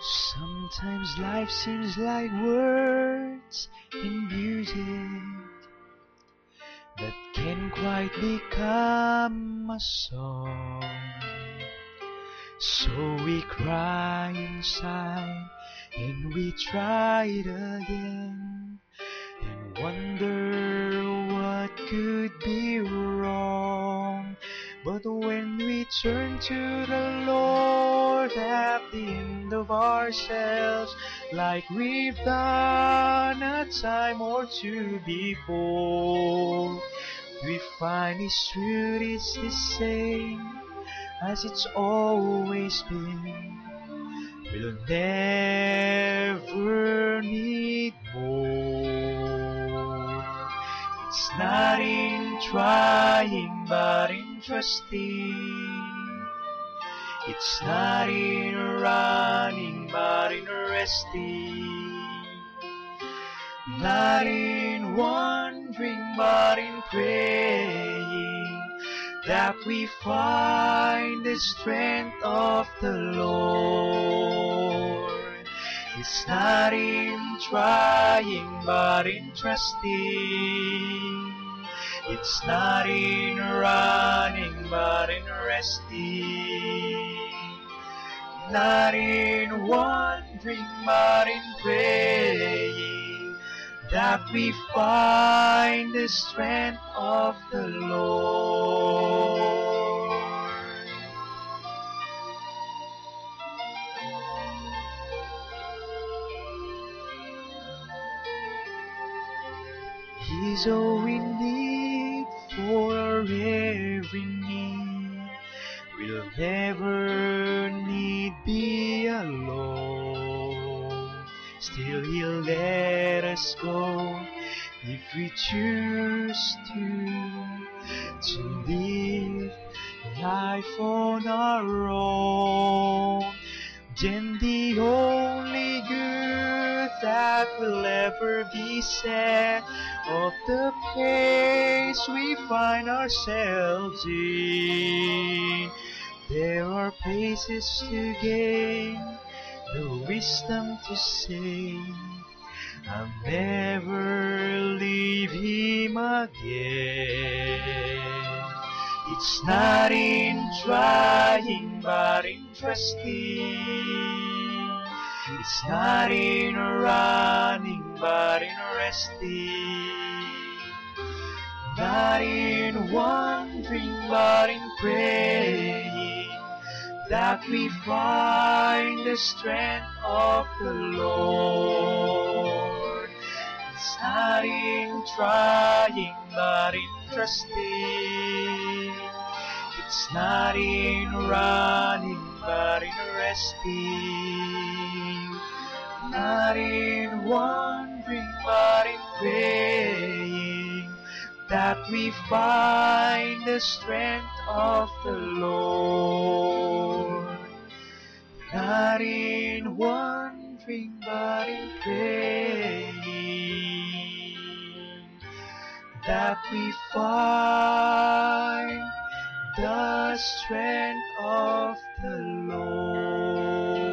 Sometimes life seems like words and music that can't quite become a song. So we cry inside and we try it again and wonder what could be wrong. But when we turn to the Lord at the end of ourselves, like we've done a time or two before, we find His truth is the same as it's always been. We'll never need more. It's not in trying but in trusting. It's not in running but in resting. Not in wondering but in praying that we find the strength of the Lord. It's not in trying but in trusting. It's not in running but in resting. Not in wondering but in praying that we find the strength of the Lord. He's all we need for our every need. We'll never need be alone. Still He'll let us go if we choose to live life on our own. Then the only good that will ever be said of the place we find ourselves in, there are places to gain, the wisdom to say, I'll never leave Him again. It's not in trying but in trusting. It's not in running but in resting. Not in wondering but in praying that we find the strength of the Lord. It's not in trying but in trusting. It's not in running but in resting. Not in wondering but in praying that we find the strength of the Lord. Not in wondering but in praying that we find the strength of the Lord.